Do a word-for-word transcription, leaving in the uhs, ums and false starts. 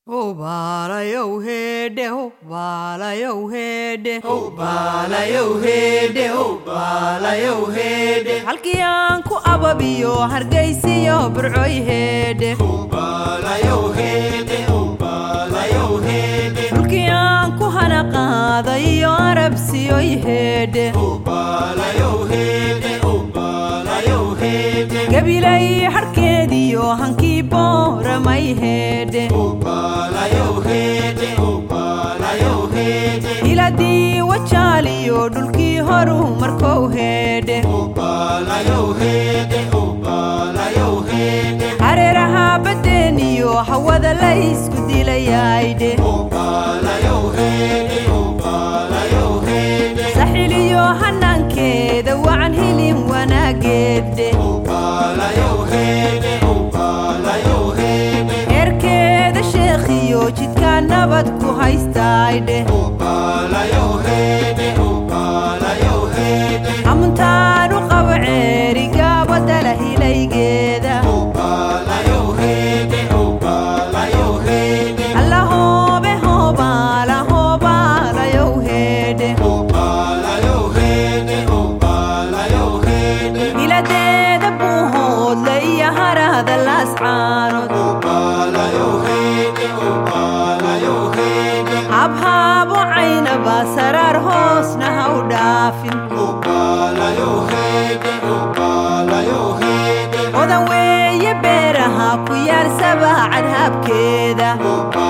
Oh bala yo hede, oh bala yo hede, oh bala yo hede, oh bala yo hede. halkii aan ku ababiyo hargeysiyo burcoy hede, oh bala yo hede, oh bala yo hede. halkii aan ku hana qaadayo arabsiyo hede, oh bala yo hede, oh bala yo hede. gabilay harkeediyo hankii booramay hede, oh bala yo hede, oh bala yo hede. iladii wajaaliyo dhulkii horu markow hede, oh bala yo hede, oh bala yo hede. hareeraha badeeniyo hawada la isku dilayayde, oh bala yo hede, oh bala yo hede. saxiliyo hanaankeeda wacan hilin wanaageede, oh bala yo hede, oh bala yo hede. eerkeeda sheekhiyo jidka nabad ku haystayde, oh bala yo hede, oh bala yo hede. amuntaanu qabo ceerigaaba dala hilaygeeda, oh bala yo hede, oh bala yo hede. alla hoobe hoobaala hoobaala yow heede, oh bala yo hede, oh bala yo hede. iladeeda buu hoodle iyo harahda laascaanood, oh bala yo hede, oh bala yo hede. habhaabo caynaba saraar hoosna ha u dhaafin, oh bala yo hede, oh bala yo hede. odan weeye beeraha ku yaal sabaacad habkeeda, oh